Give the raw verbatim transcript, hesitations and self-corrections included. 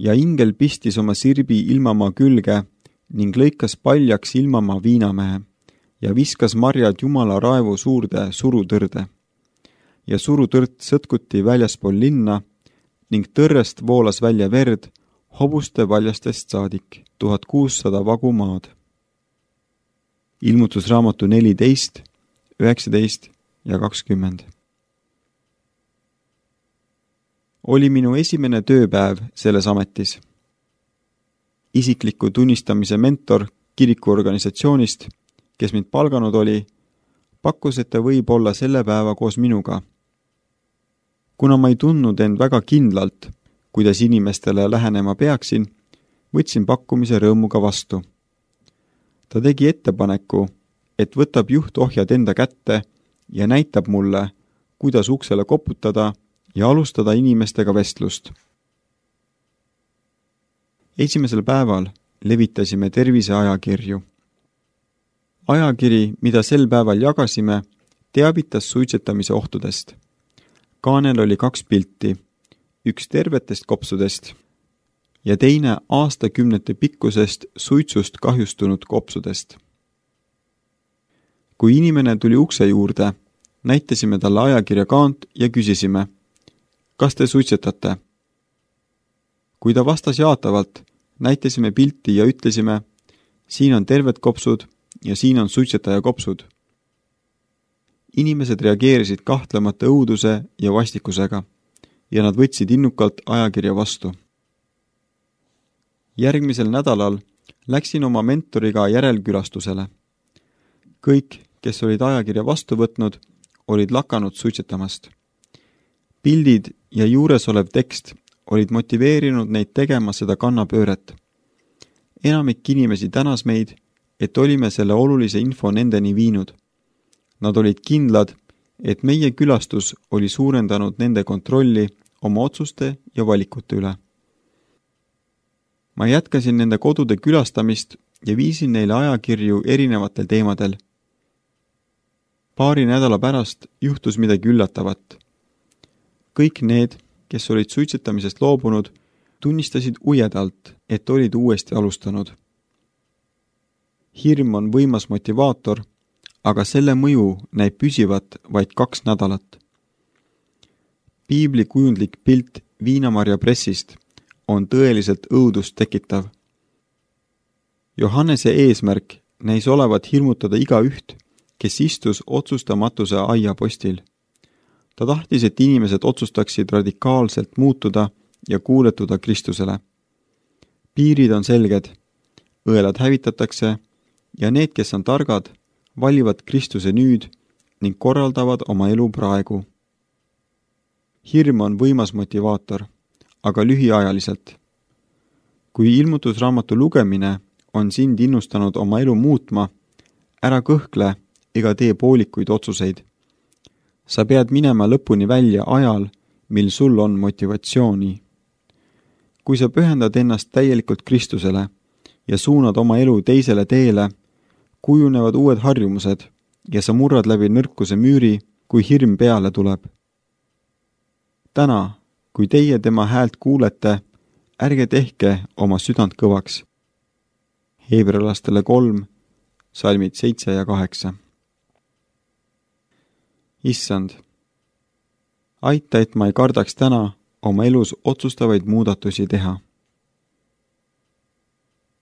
ja ingel pistis oma sirbi ilmamaa külge ning lõikas paljaks ilmamaa viinamehe ja viskas marjad Jumala raevu suurde surutõrde. Ja surutõrd sõtkuti väljaspool linna ning tõrrest voolas välja verd hobuste valjastest saadik, tuhat kuussada vagu maad. Ilmutusraamatu neliteist, üheksateist ja kakskümmend. Oli minu esimene tööpäev selles ametis. Isikliku tunnistamise mentor kirikuorganisatsioonist, kes mind palganud oli, pakkus, et ta võib olla selle päeva koos minuga. Kuna ma ei tundnud end väga kindlalt, kuidas inimestele lähenema peaksin, võtsin pakkumise rõõmuga vastu. Ta tegi ettepaneku, et võtab juhtohjad enda kätte ja näitab mulle, kuidas uksele koputada ja alustada inimestega vestlust. Esimesel päeval levitasime terviseajakirju. Ajakiri, mida sel päeval jagasime, teavitas suitsetamise ohtudest. Kaanel oli kaks pilti, üks tervetest kopsudest ja teine aastakümnete pikkusest suitsust kahjustunud kopsudest. Kui inimene tuli ukse juurde, näitasime talle ajakirja kaant ja küsisime, kas te suitsetate? Kui ta vastas jaatavalt, näitasime pilti ja ütlesime, siin on terved kopsud ja siin on suitsetaja kopsud. Inimesed reageerisid kahtlemata õuduse ja vastikusega ja nad võtsid innukalt ajakirja vastu. Järgmisel nädalal läksin oma mentoriga järelkülastusele. Kõik, kes olid ajakirja vastu võtnud, olid lakanud suitsetamast. Pildid ja juures olev tekst olid motiveerinud neid tegema seda kannapööret. Enamik inimesi tänas meid, et olime selle olulise info nendeni viinud. Nad olid kindlad, et meie külastus oli suurendanud nende kontrolli oma otsuste ja valikute üle. Ma jätkasin nende kodude külastamist ja viisin neile ajakirju erinevatel teemadel. Paari nädala pärast juhtus midagi üllatavat. Kõik need, kes olid suitsetamisest loobunud, tunnistasid ujedalt, et olid uuesti alustanud. Hirm on võimas motivaator, aga selle mõju näib püsivat vaid kaks nädalat. Piibli kujundlik pilt viinamarja pressist on tõeliselt õudust tekitav. Johannese eesmärk näis olevat hirmutada igaüht, kes istus otsustamatuse aiapostil. Ta tahtis, et inimesed otsustaksid radikaalselt muutuda ja kuuletuda Kristusele. Piirid on selged, õelad hävitatakse ja need, kes on targad, valivad Kristuse nüüd ning korraldavad oma elu praegu. Hirm on võimas motivaator, aga lühiajaliselt. Kui ilmutusraamatu lugemine on sind innustanud oma elu muutma, ära kõhkle ega tee poolikuid otsuseid. Sa pead minema lõpuni välja ajal, mil sul on motivatsiooni. Kui sa pühendad ennast täielikult Kristusele ja suunad oma elu teisele teele, kujunevad uued harjumused ja sa murrad läbi nõrkuse müüri, kui hirm peale tuleb. Täna, kui teie tema häält kuulete, ärge tehke oma südant kõvaks. Heebrealastele kolm, salmid seitse ja kaheksa. Issand, aita, et ma ei kardaks täna oma elus otsustavaid muudatusi teha.